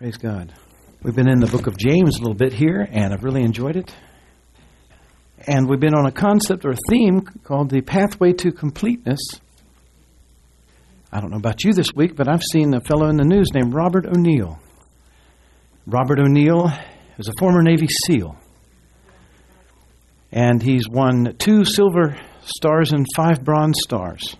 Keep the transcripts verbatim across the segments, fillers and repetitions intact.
Praise God. We've been in the book of James a little bit here, and I've really enjoyed it. And we've been on a concept or a theme called the pathway to completeness. I don't know about you this week, but I've seen a fellow in the news named Robert O'Neill. Robert O'Neill is a former Navy SEAL. And he's won two silver stars and five bronze stars.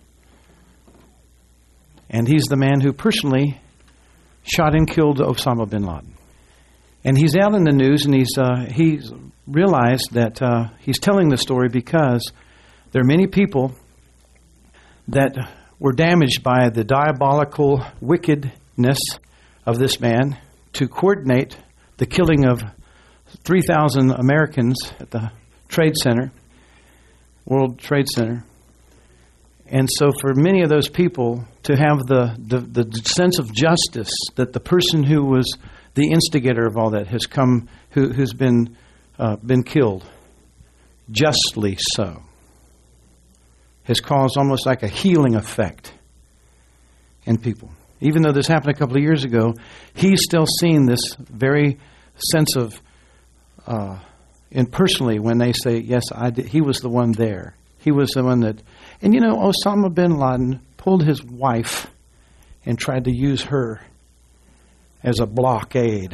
And he's the man who personally shot and killed Osama bin Laden. And he's out in the news, and he's uh, he's realized that uh, he's telling the story because there are many people that were damaged by the diabolical wickedness of this man to coordinate the killing of three thousand Americans at the Trade Center, World Trade Center. And so for many of those people to have the, the, the sense of justice that the person who was the instigator of all that has come, who, who's been uh, been killed, justly so, has caused almost like a healing effect in people. Even though this happened a couple of years ago, he's still seeing this very sense of, uh, and personally when they say, yes, I did, he was the one there. He was the one that, and you know, Osama bin Laden pulled his wife and tried to use her as a blockade.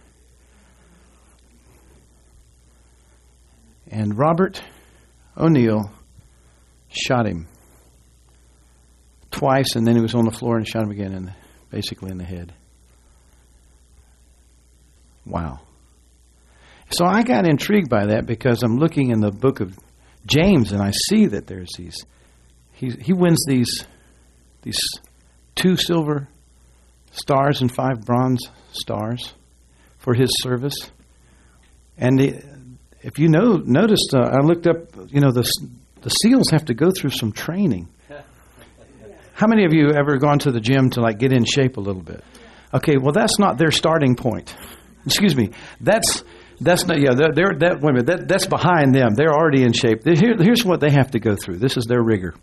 And Robert O'Neill shot him twice, and then he was on the floor and shot him again, in the, basically in the head. Wow. So I got intrigued by that because I'm looking in the book of James, and I see that there's these, he, he wins these, these two silver stars and five bronze stars for his service. And the, if you know, noticed, uh, I looked up, you know, the the SEALs have to go through some training. How many of you ever gone to the gym to like get in shape a little bit? Okay, well that's not their starting point. Excuse me. That's that's not yeah. They're, they're that wait a minute, that that's behind them. They're already in shape. Here, here's what they have to go through. This is their rigor.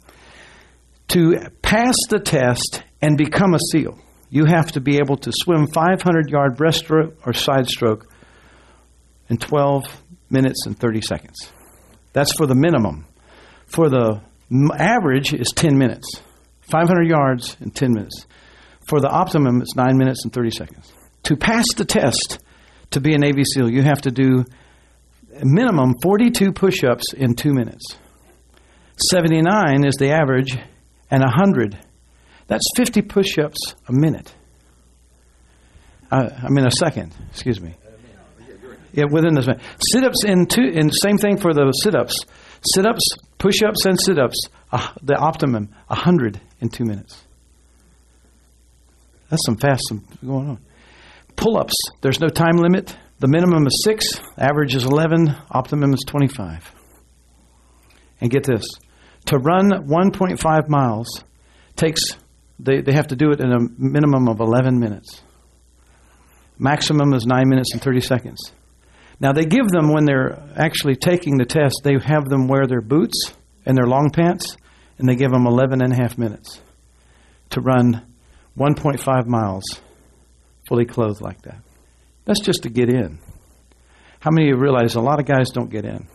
To pass the test and become a SEAL, you have to be able to swim five hundred yard breaststroke or side stroke in twelve minutes and thirty seconds. That's for the minimum. For the average is ten minutes. five hundred yards in ten minutes. For the optimum, it's nine minutes and thirty seconds. To pass the test to be a Navy SEAL, you have to do a minimum forty-two push-ups in two minutes. seventy-nine is the average, and one hundred. That's fifty push-ups a minute. Uh, I mean a second, excuse me. Yeah, within this minute. Sit-ups in two, and same thing for the sit-ups. Sit-ups, push-ups, and sit-ups, uh, the optimum, one hundred in two minutes. That's some fast going on. Pull-ups, there's no time limit. The minimum is six, average is eleven, optimum is twenty-five. And get this, to run one point five miles takes, they, they have to do it in a minimum of eleven minutes. Maximum is nine minutes and thirty seconds. Now, they give them, when they're actually taking the test, they have them wear their boots and their long pants, and they give them eleven and a half minutes to run one point five miles fully clothed like that. That's just to get in. How many of you realize a lot of guys don't get in?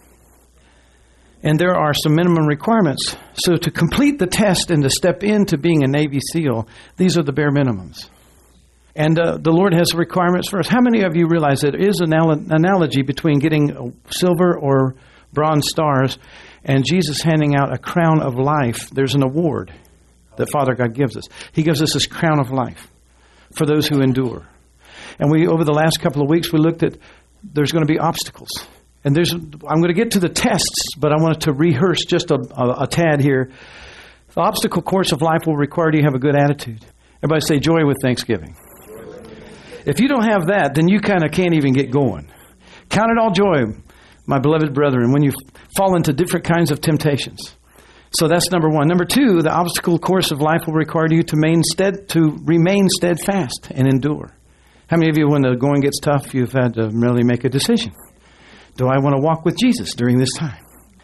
And there are some minimum requirements. So to complete the test and to step into being a Navy SEAL, these are the bare minimums. And uh, the Lord has requirements for us. How many of you realize there is an analogy between getting silver or bronze stars and Jesus handing out a crown of life? There's an award that Father God gives us. He gives us this crown of life for those who endure. And we, over the last couple of weeks, we looked at there's going to be obstacles. And there's, I'm going to get to the tests, but I wanted to rehearse just a, a, a tad here. The obstacle course of life will require you to have a good attitude. Everybody say joy with thanksgiving. If you don't have that, then you kind of can't even get going. Count it all joy, my beloved brethren, when you fall into different kinds of temptations. So that's number one. Number two, the obstacle course of life will require you to remain, stead, to remain steadfast and endure. How many of you, when the going gets tough, you've had to really make a decision? Do I want to walk with Jesus during this time?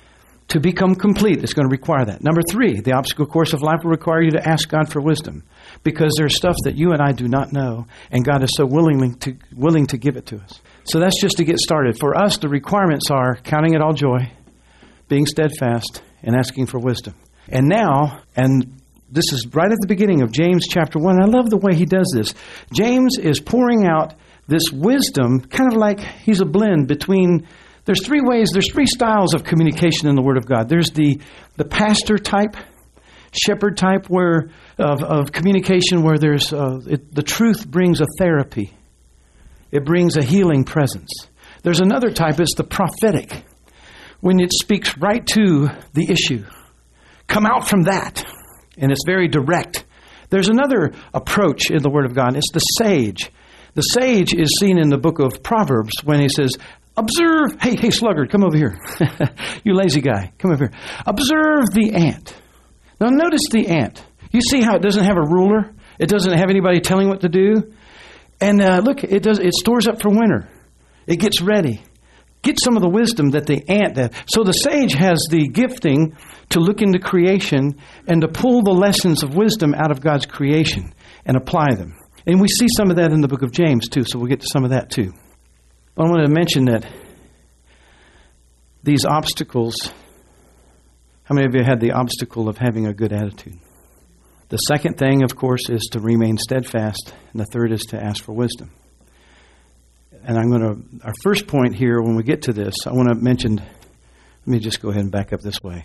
To become complete, it's going to require that. Number three, the obstacle course of life will require you to ask God for wisdom, because there's stuff that you and I do not know, and God is so willing to willing to give it to us. So that's just to get started. For us, the requirements are counting it all joy, being steadfast, and asking for wisdom. And now, and this is right at the beginning of James chapter one. I love the way he does this. James is pouring out this wisdom, kind of like he's a blend between... There's three ways, there's three styles of communication in the Word of God. There's the, the pastor type, shepherd type where of, of communication where there's uh, it, the truth brings a therapy. It brings a healing presence. There's another type, it's the prophetic, when it speaks right to the issue. Come out from that. And it's very direct. There's another approach in the Word of God. It's the sage. The sage is seen in the book of Proverbs when he says, observe, hey, hey, sluggard, come over here. You lazy guy, come over here. Observe the ant. Now notice the ant. You see how it doesn't have a ruler? It doesn't have anybody telling what to do? And uh, look, it does. It stores up for winter. It gets ready. Get some of the wisdom that the ant does. So the sage has the gifting to look into creation and to pull the lessons of wisdom out of God's creation and apply them. And we see some of that in the book of James too, so we'll get to some of that too. I want to mention that these obstacles, how many of you had the obstacle of having a good attitude? The second thing, of course, is to remain steadfast, and the third is to ask for wisdom. And I'm going to, our first point here, when we get to this, I want to mention, let me just go ahead and back up this way.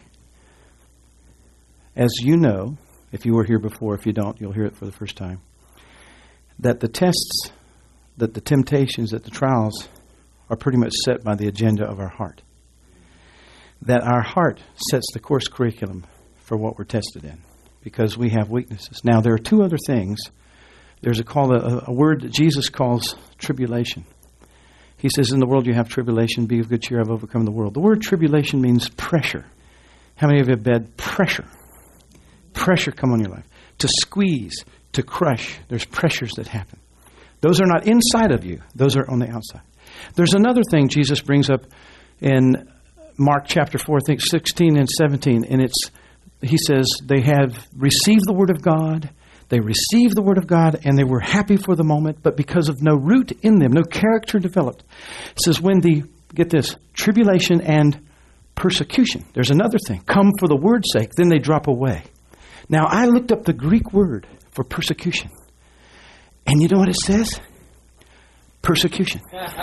As you know, if you were here before, if you don't, you'll hear it for the first time, that the tests, that the temptations, that the trials are pretty much set by the agenda of our heart. That our heart sets the course curriculum for what we're tested in, because we have weaknesses. Now, there are two other things. There's a call, a, a word that Jesus calls tribulation. He says, in the world you have tribulation, be of good cheer, I've overcome the world. The word tribulation means pressure. How many of you have had pressure? Pressure come on your life. To squeeze, to crush. There's pressures that happen. Those are not inside of you. Those are on the outside. There's another thing Jesus brings up in Mark chapter four, I think sixteen and seventeen. And it's, he says, they have received the word of God. They received the word of God and they were happy for the moment, but because of no root in them, no character developed. It says when the, get this, tribulation and persecution, there's another thing, come for the word's sake, then they drop away. Now, I looked up the Greek word for persecution. And you know what it says? Persecution.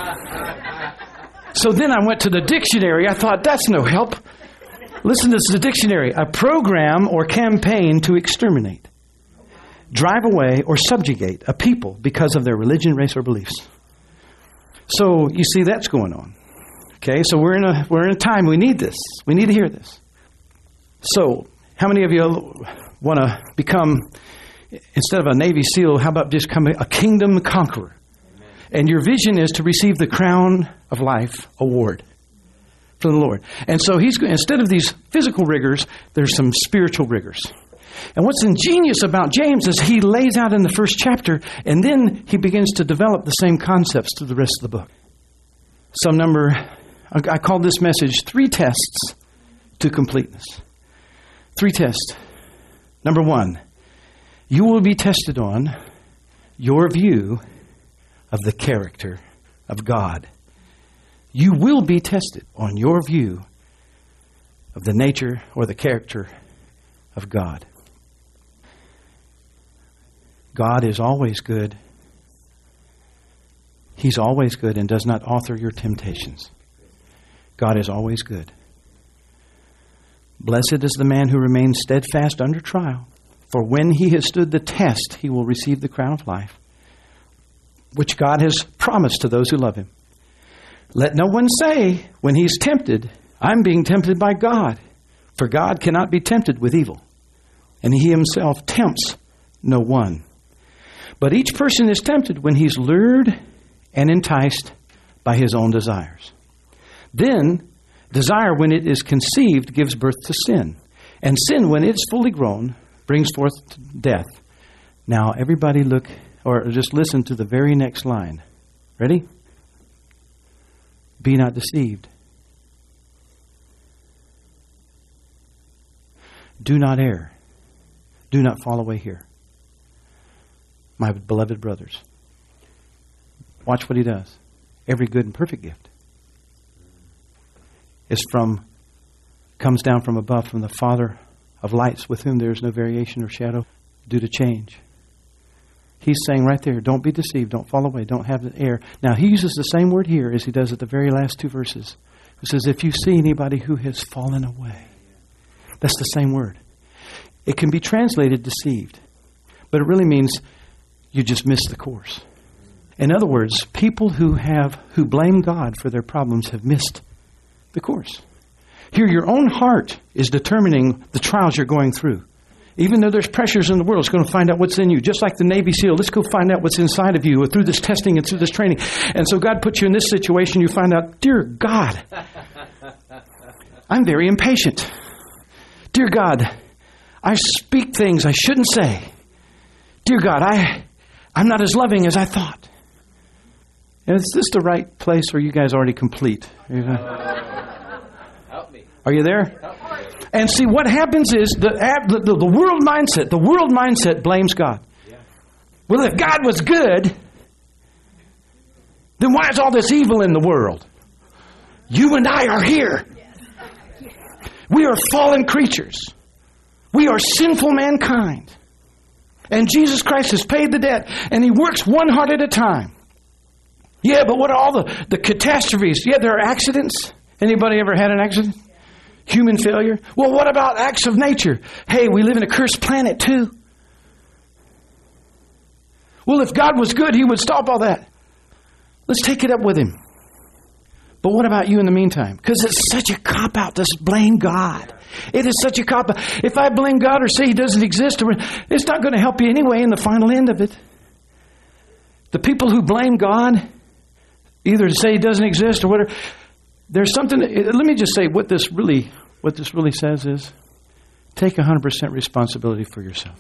So then I went to the dictionary. I thought, that's no help. Listen to the dictionary. A program or campaign to exterminate, drive away, or subjugate a people because of their religion, race, or beliefs. So you see that's going on. Okay, so we're in a we're in a time we need this. We need to hear this. So how many of you want to become, instead of a Navy SEAL, how about just become a kingdom conqueror? Amen. And your vision is to receive the Crown of Life award from the Lord. And so he's instead of these physical rigors, there's some spiritual rigors. And what's ingenious about James is he lays out in the first chapter, and then he begins to develop the same concepts to the rest of the book. Some number, I called this message, Three Tests to Completeness. Three tests. Number one, you will be tested on your view of the character of God. You will be tested on your view of the nature or the character of God. God is always good. He's always good and does not author your temptations. God is always good. Blessed is the man who remains steadfast under trial, for when he has stood the test, he will receive the crown of life, which God has promised to those who love him. Let no one say when he's tempted, I'm being tempted by God, for God cannot be tempted with evil, and he himself tempts no one. But each person is tempted when he's lured and enticed by his own desires. Then, desire, when it is conceived, gives birth to sin. And sin, when it's fully grown, brings forth death. Now, everybody look, or just listen to the very next line. Ready? Be not deceived. Do not err. Do not fall away here. My beloved brothers. Watch what he does. Every good and perfect gift is from, comes down from above, from the Father of lights, with whom there is no variation or shadow due to change. He's saying right there, don't be deceived, don't fall away, don't have the error. Now, he uses the same word here as he does at the very last two verses. He says, if you see anybody who has fallen away. That's the same word. It can be translated deceived, but it really means you just missed the course. In other words, people who have who blame God for their problems have missed the course. Here, your own heart is determining the trials you're going through. Even though there's pressures in the world, it's going to find out what's in you. Just like the Navy SEAL, let's go find out what's inside of you through this testing and through this training. And so God puts you in this situation, you find out, dear God, I'm very impatient. Dear God, I speak things I shouldn't say. Dear God, I, I'm not as loving as I thought. And is this the right place, or are you guys already complete? Help me. Are you there? And see, what happens is the, the, the world mindset, the world mindset blames God. Yeah. Well, if God was good, then why is all this evil in the world? You and I are here. We are fallen creatures. We are sinful mankind. And Jesus Christ has paid the debt, and He works one heart at a time. Yeah, but what are all the, the catastrophes? Yeah, there are accidents. Anybody ever had an accident? Human failure? Well, what about acts of nature? Hey, we live in a cursed planet too. Well, if God was good, He would stop all that. Let's take it up with Him. But what about you in the meantime? Because it's such a cop-out to blame God. It is such a cop-out. If I blame God or say He doesn't exist, it's not going to help you anyway in the final end of it. The people who blame God, either to say He doesn't exist or whatever, there's something, let me just say what this really, what this really says is, take one hundred percent responsibility for yourself.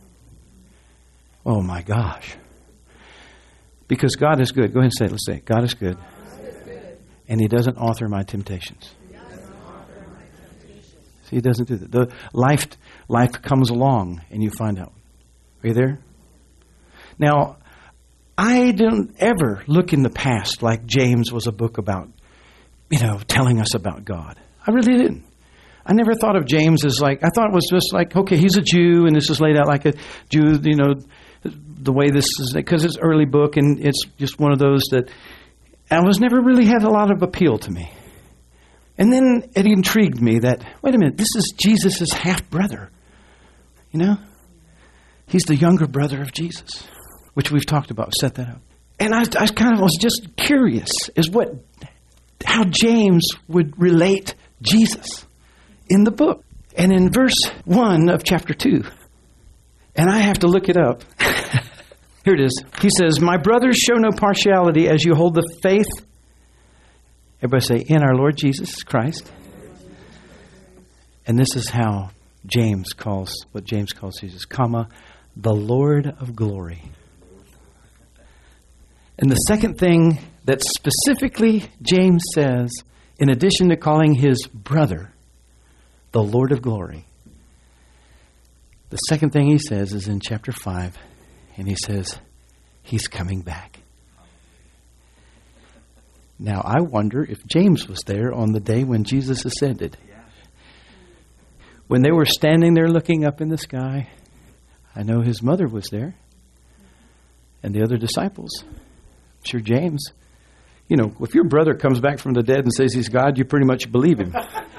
Oh my gosh. Because God is good. Go ahead and say it. Let's say it. God is good. And He doesn't author my temptations. See, He doesn't do that. The life, life comes along and you find out. Are you there? Now, I don't ever look in the past like James was a book about, you know, telling us about God. I really didn't. I never thought of James as like, I thought it was just like, okay, he's a Jew and this is laid out like a Jew, you know, the way this is, because it's early book and it's just one of those that I was never really had a lot of appeal to me. And then it intrigued me that, wait a minute, this is Jesus' half-brother. You know? He's the younger brother of Jesus, which we've talked about, set that up. And I, I kind of was just curious as what, how James would relate Jesus in the book. And in verse one of chapter two, and I have to look it up. Here it is. He says, my brothers, show no partiality as you hold the faith. Everybody say, in our Lord Jesus Christ. And this is how James calls, what James calls Jesus, comma, the Lord of glory. And the second thing that specifically James says, in addition to calling his brother the Lord of glory, the second thing he says is in chapter five, and he says, He's coming back. Now, I wonder if James was there on the day when Jesus ascended. When they were standing there looking up in the sky, I know his mother was there, and the other disciples. I'm sure James, you know, if your brother comes back from the dead and says he's God, you pretty much believe him.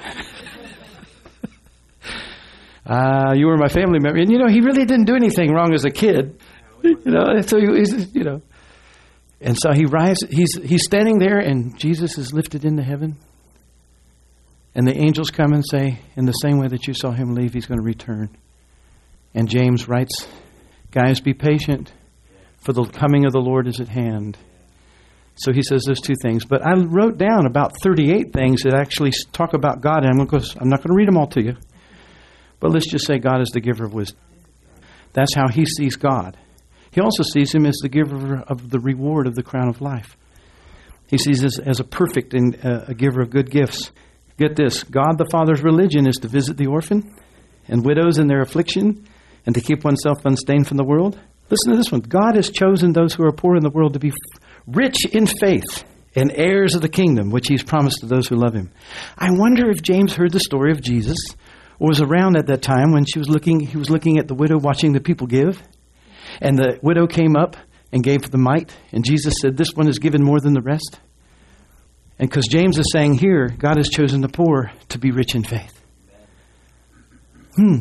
Uh, you were my family member. And, you know, he really didn't do anything wrong as a kid. You know, so he, he's, you know. And so he rises, he's, he's standing there and Jesus is lifted into heaven. And the angels come and say, in the same way that you saw him leave, he's going to return. And James writes, guys, be patient, for the coming of the Lord is at hand. So he says those two things. But I wrote down about thirty-eight things that actually talk about God. And I'm, going to, I'm not going to read them all to you. But let's just say God is the giver of wisdom. That's how he sees God. He also sees him as the giver of the reward of the crown of life. He sees us as a perfect and uh, a giver of good gifts. Get this. God the Father's religion is to visit the orphan and widows in their affliction, and to keep oneself unstained from the world? Listen to this one. God has chosen those who are poor in the world to be rich in faith and heirs of the kingdom, which he's promised to those who love him. I wonder if James heard the story of Jesus, or was around at that time when she was looking, he was looking at the widow watching the people give. And the widow came up and gave the mite. And Jesus said, this one is given more than the rest. And because James is saying here, God has chosen the poor to be rich in faith. Hmm.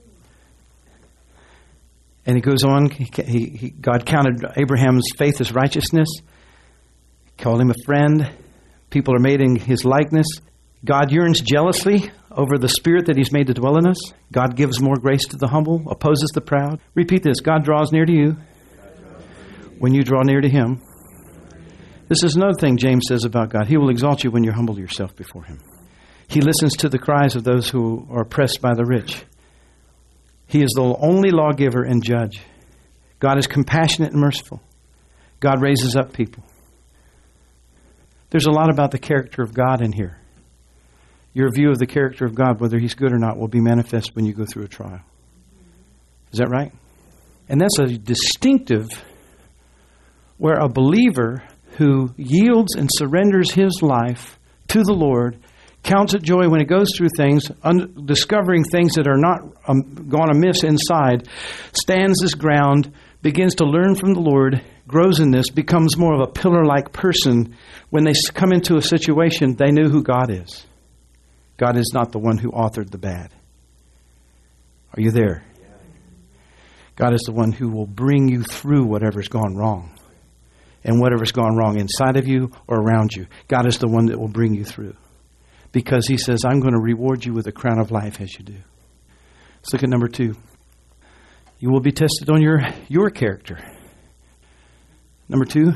And he goes on, he, he, he, God counted Abraham's faith as righteousness. Called him a friend. People are made in his likeness. God yearns jealously over the spirit that he's made to dwell in us. God gives more grace to the humble, opposes the proud. Repeat this. God draws near to you when you draw near to him. This is another thing James says about God. He will exalt you when you humble yourself before him. He listens to the cries of those who are oppressed by the rich. He is the only lawgiver and judge. God is compassionate and merciful. God raises up people. There's a lot about the character of God in here. Your view of the character of God, whether he's good or not, will be manifest when you go through a trial. Is that right? And that's a distinctive where a believer who yields and surrenders his life to the Lord, counts it joy when he goes through things, un- discovering things that are not um, gone amiss inside, stands his ground, begins to learn from the Lord, grows in this, becomes more of a pillar-like person. When they come into a situation, they know who God is. God is not the one who authored the bad. Are you there? God is the one who will bring you through whatever's gone wrong. And whatever's gone wrong inside of you or around you. God is the one that will bring you through. Because he says, I'm going to reward you with a crown of life as you do. Let's look at number two. You will be tested on your, your character. Number two.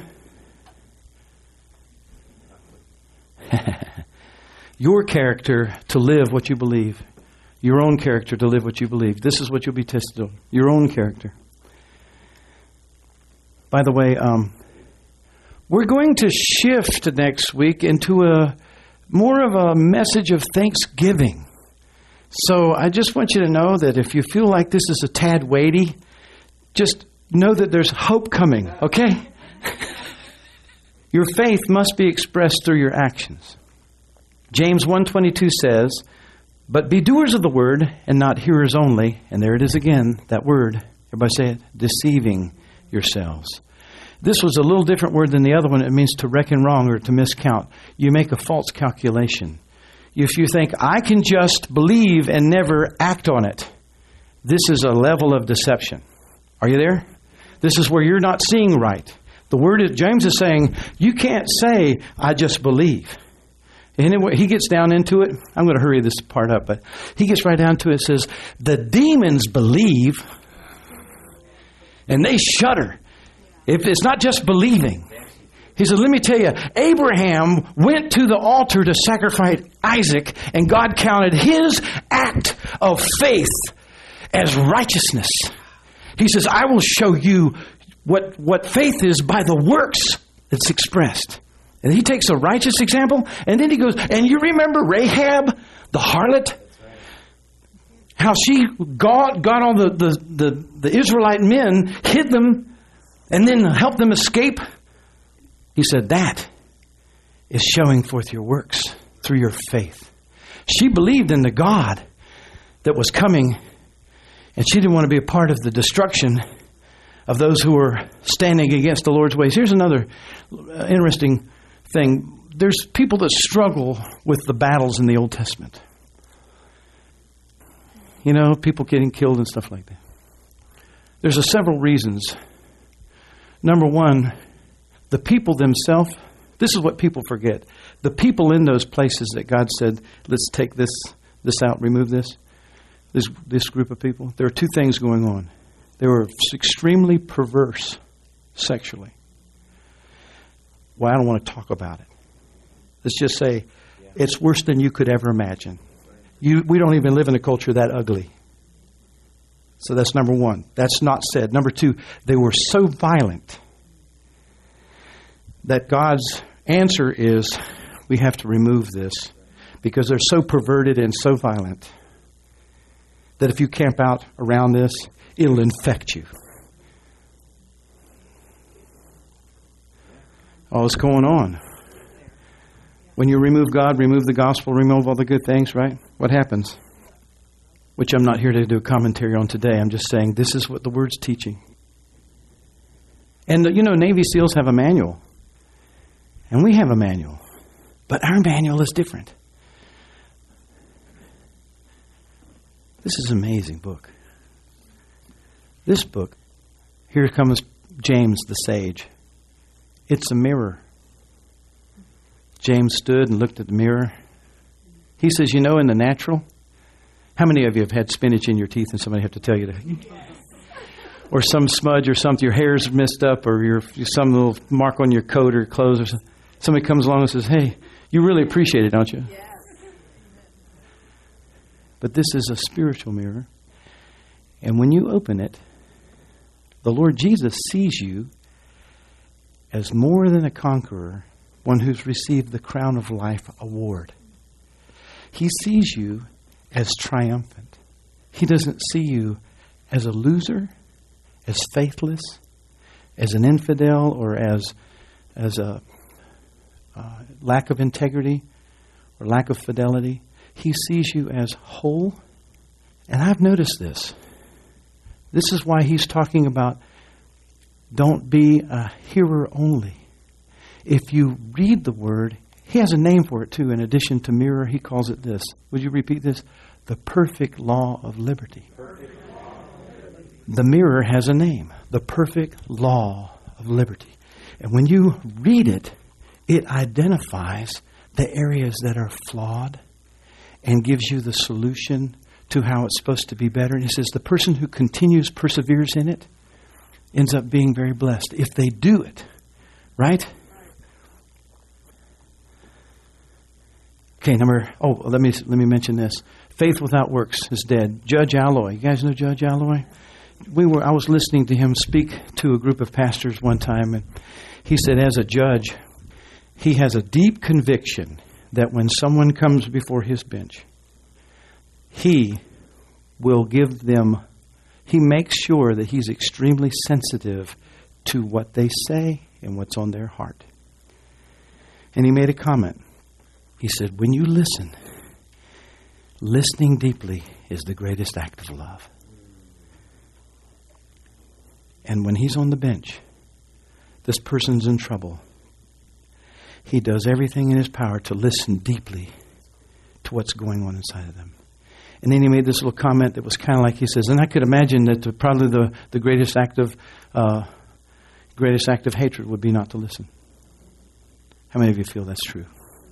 Your character to live what you believe. Your own character to live what you believe. This is what you'll be tested on. Your own character. By the way, um, we're going to shift next week into a more of a message of thanksgiving. So I just want you to know that if you feel like this is a tad weighty, just know that there's hope coming, okay? Your faith must be expressed through your actions. James one twenty-two says, but be doers of the word and not hearers only. And there it is again, that word. Everybody say it. Deceiving yourselves. This was a little different word than the other one. It means to reckon wrong or to miscount. You make a false calculation. If you think, I can just believe and never act on it, this is a level of deception. Are you there? This is where you're not seeing right. The word is, James is saying, you can't say, I just believe. And anyway, he gets down into it. I'm going to hurry this part up, but he gets right down to it. It says, the demons believe and they shudder. If it's not just believing. He said, let me tell you, Abraham went to the altar to sacrifice Isaac, and God counted his act of faith as righteousness. He says, I will show you what, what faith is by the works that's expressed. And he takes a righteous example, and then he goes, and you remember Rahab, the harlot? How she got, got all the, the, the, the Israelite men, hid them, and then help them escape. He said, that is showing forth your works through your faith. She believed in the God that was coming, and she didn't want to be a part of the destruction of those who were standing against the Lord's ways. Here's another interesting thing. There's people that struggle with the battles in the Old Testament. You know, people getting killed and stuff like that. There's a several reasons. Number one, the people themselves, this is what people forget. The people in those places that God said, let's take this this out, remove this, this, this group of people. There are two things going on. They were extremely perverse sexually. Well, I don't want to talk about it. Let's just say it's worse than you could ever imagine. You, we don't even live in a culture that ugly. So that's number one. That's not said. Number two, they were so violent that God's answer is we have to remove this because they're so perverted and so violent that if you camp out around this, it'll infect you. Oh, what's going on? When you remove God, remove the gospel, remove all the good things, right? What happens? Which I'm not here to do a commentary on today. I'm just saying this is what the Word's teaching. And, you know, Navy SEALs have a manual. And we have a manual. But our manual is different. This is an amazing book. This book, here comes James the sage. It's a mirror. James stood and looked at the mirror. He says, you know, in the natural, how many of you have had spinach in your teeth and somebody have to tell you to, or some smudge or something, your hair's messed up, or your some little mark on your coat or clothes or something. Somebody comes along and says, hey, you really appreciate it, don't you? Yes. But this is a spiritual mirror. And when you open it, the Lord Jesus sees you as more than a conqueror, one who's received the Crown of Life award. He sees you as triumphant. He doesn't see you as a loser, as faithless, as an infidel, or as as a uh, lack of integrity or lack of fidelity. He sees you as whole. And I've noticed this. This is why he's talking about don't be a hearer only. If you read the Word, he has a name for it too. In addition to mirror, he calls it this. Would you repeat this? The perfect law of liberty. The mirror has a name. The perfect law of liberty. And when you read it, it identifies the areas that are flawed and gives you the solution to how it's supposed to be better. And he says the person who continues, perseveres in it, ends up being very blessed. If they do it, right? Okay, number, oh, let me let me mention this. Faith without works is dead. Judge Alloy. You guys know Judge Alloy? We were. I was listening to him speak to a group of pastors one time, and he said as a judge, he has a deep conviction that when someone comes before his bench, he will give them, he makes sure that he's extremely sensitive to what they say and what's on their heart. And he made a comment. He said, when you listen, listening deeply is the greatest act of love. And when he's on the bench, this person's in trouble. He does everything in his power to listen deeply to what's going on inside of them. And then he made this little comment that was kind of like, he says, and I could imagine that the, probably the, the greatest act of uh, greatest act of hatred would be not to listen. How many of you feel that's true?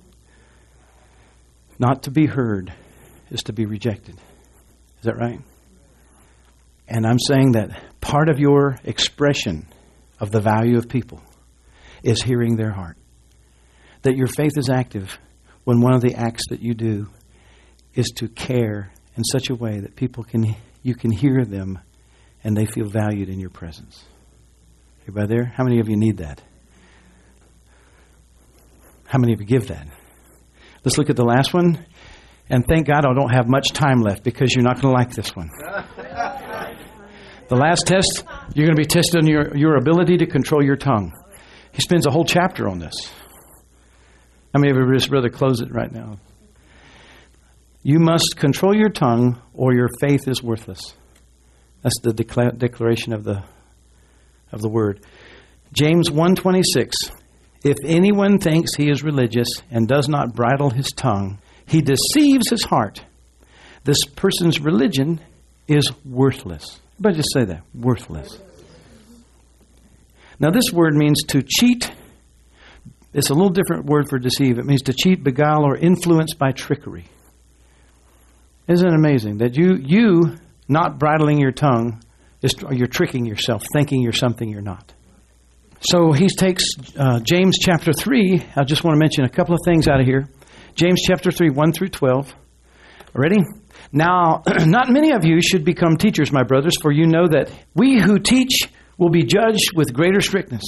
Not to be heard is to be rejected. Is that right? And I'm saying that part of your expression of the value of people is hearing their heart. That your faith is active when one of the acts that you do is to care in such a way that people can, you can hear them and they feel valued in your presence. Everybody there? How many of you need that? How many of you give that? Let's look at the last one. And thank God I don't have much time left because you're not going to like this one. The last test, you're going to be tested on your, your ability to control your tongue. He spends a whole chapter on this. How many of you would just rather close it right now? You must control your tongue or your faith is worthless. That's the decla- declaration of the of the word. James one twenty-six. If anyone thinks he is religious and does not bridle his tongue, he deceives his heart. This person's religion is worthless. Everybody just say that. Worthless. Now this word means to cheat. It's a little different word for deceive. It means to cheat, beguile, or influence by trickery. Isn't it amazing that you, you not bridling your tongue, is, or you're tricking yourself, thinking you're something you're not. So he takes uh, James chapter three. I just want to mention a couple of things out of here. James chapter three, one through twelve. Ready? Now, not many of you should become teachers, my brothers, for you know that we who teach will be judged with greater strictness.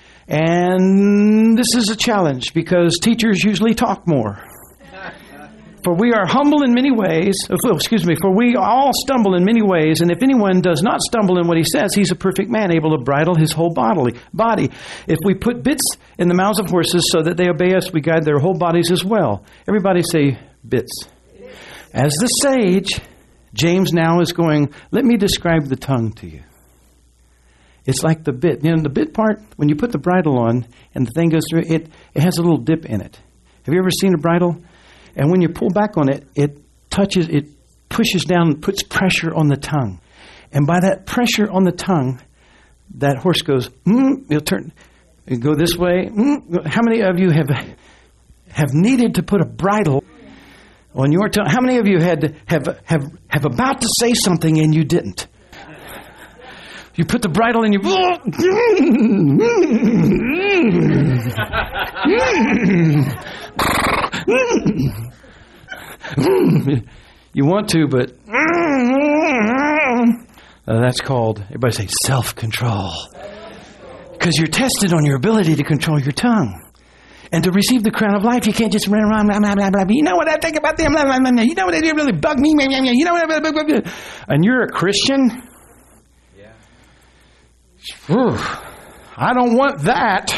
And this is a challenge because teachers usually talk more. For we are humble in many ways. Oh, excuse me. For we all stumble in many ways. And if anyone does not stumble in what he says, he's a perfect man, able to bridle his whole bodily body. If we put bits in the mouths of horses so that they obey us, we guide their whole bodies as well. Everybody say bits. As the sage, James now is going, let me describe the tongue to you. It's like the bit. You know, the bit part, when you put the bridle on and the thing goes through, it, it has a little dip in it. Have you ever seen a bridle? And when you pull back on it, it touches, it pushes down and puts pressure on the tongue. And by that pressure on the tongue, that horse goes, mm, it'll turn, it'll go this way. Mm. How many of you have have needed to put a bridle on your tongue? How many of you had have have have about to say something and you didn't? You put the bridle in you. You want to, but uh, that's called, everybody say, self-control. Because you're tested on your ability to control your tongue. And to receive the crown of life, you can't just run around, blah, blah, blah, blah. You know what I think about them? Blah, blah, blah, blah. You know what they really bug me? Blah, blah, blah. You know what I, blah, blah, blah. And you're a Christian? Yeah. Whew. I don't want that.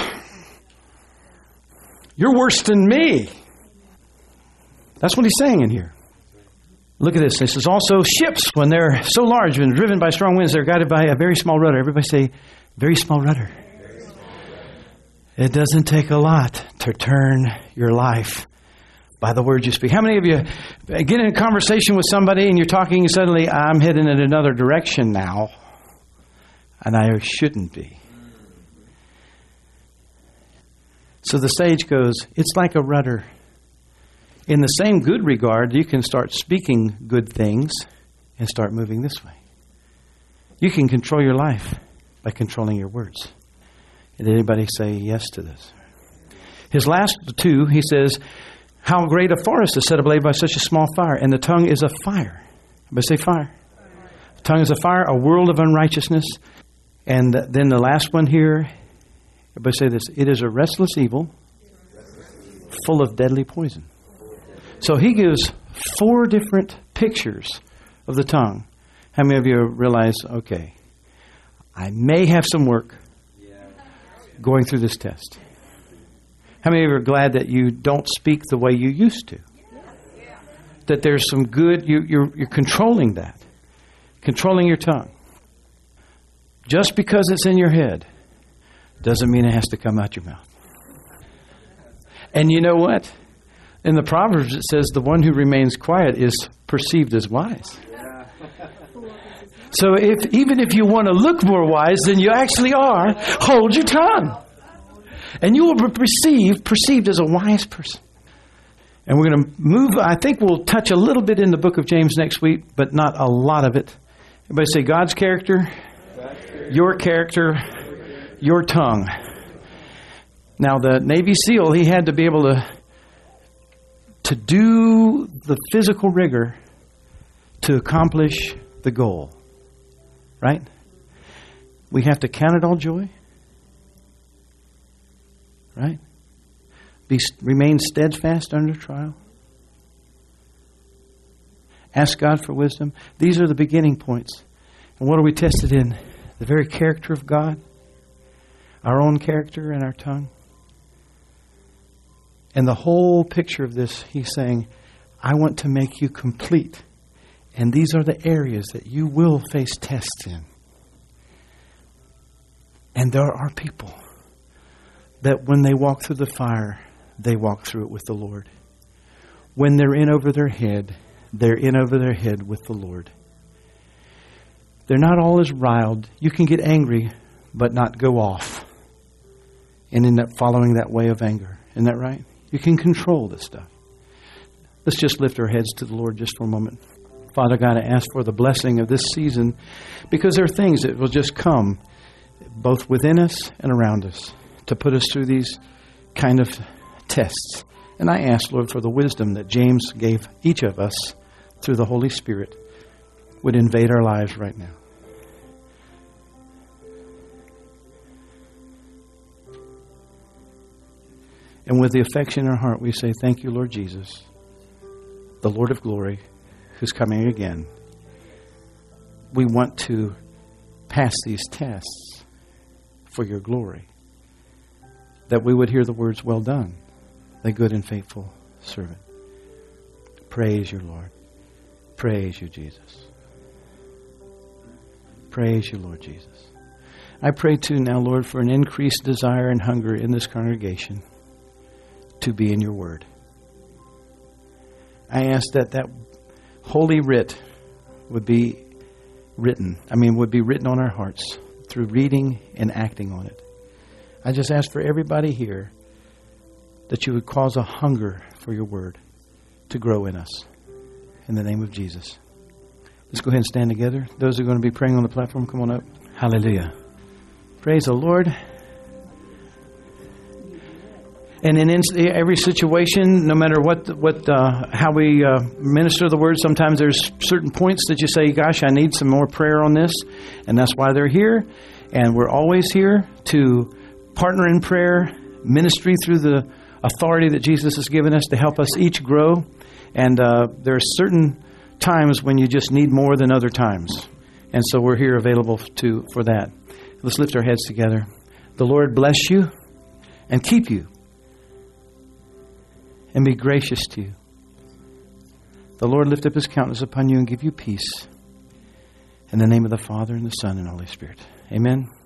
You're worse than me. That's what he's saying in here. Look at this. This is also ships, when they're so large and driven by strong winds, they're guided by a very small rudder. Everybody say, very small rudder. Very small. It doesn't take a lot to turn your life by the words you speak. How many of you get in a conversation with somebody and you're talking and suddenly, I'm heading in another direction now, and I shouldn't be. So the sage goes, it's like a rudder. In the same good regard, you can start speaking good things and start moving this way. You can control your life by controlling your words. Did anybody say yes to this? His last two, he says, how great a forest is set ablaze by such a small fire, and the tongue is a fire. Everybody say fire. The tongue is a fire, a world of unrighteousness. And then the last one here, everybody say this, it is a restless evil, full of deadly poison. So he gives four different pictures of the tongue. How many of you realize, okay, I may have some work going through this test? How many of you are glad that you don't speak the way you used to? That there's some good, you, you're, you're controlling that. Controlling your tongue. Just because it's in your head doesn't mean it has to come out your mouth. And you know what? In the Proverbs, it says the one who remains quiet is perceived as wise. So if even if you want to look more wise than you actually are, hold your tongue. And you will be perceived, perceived as a wise person. And we're going to move, I think we'll touch a little bit in the book of James next week, but not a lot of it. Everybody say God's character, your character, your tongue. Now the Navy SEAL, he had to be able to to do the physical rigor to accomplish the goal. Right? We have to count it all joy. Right? Be remain steadfast under trial. Ask God for wisdom. These are the beginning points. And what are we tested in? The very character of God. Our own character and our tongue. And the whole picture of this, he's saying, I want to make you complete. And these are the areas that you will face tests in. And there are people that when they walk through the fire, they walk through it with the Lord. When they're in over their head, they're in over their head with the Lord. They're not all as riled. You can get angry, but not go off and end up following that way of anger. Isn't that right? You can control this stuff. Let's just lift our heads to the Lord just for a moment. Father God, I ask for the blessing of this season because there are things that will just come both within us and around us to put us through these kind of tests. And I ask, Lord, for the wisdom that James gave each of us through the Holy Spirit would invade our lives right now. And with the affection in our heart, we say, thank you, Lord Jesus, the Lord of glory, who's coming again. We want to pass these tests for your glory, that we would hear the words, well done, thy good and faithful servant. Praise you, Lord. Praise you, Jesus. Praise you, Lord Jesus. I pray too now, Lord, for an increased desire and hunger in this congregation to be in your word. I ask that that holy writ would be written. I mean, would be written on our hearts through reading and acting on it. I just ask for everybody here that you would cause a hunger for your word to grow in us. In the name of Jesus. Let's go ahead and stand together. Those who are going to be praying on the platform, come on up. Hallelujah. Praise the Lord. And in every situation, no matter what, what, uh, how we uh, minister the word, sometimes there's certain points that you say, gosh, I need some more prayer on this. And that's why they're here. And we're always here to partner in prayer, ministry through the authority that Jesus has given us to help us each grow. And uh, there are certain times when you just need more than other times. And so we're here available to for that. Let's lift our heads together. The Lord bless you and keep you and be gracious to you. The Lord lift up his countenance upon you and give you peace. In the name of the Father and the Son and Holy Spirit. Amen.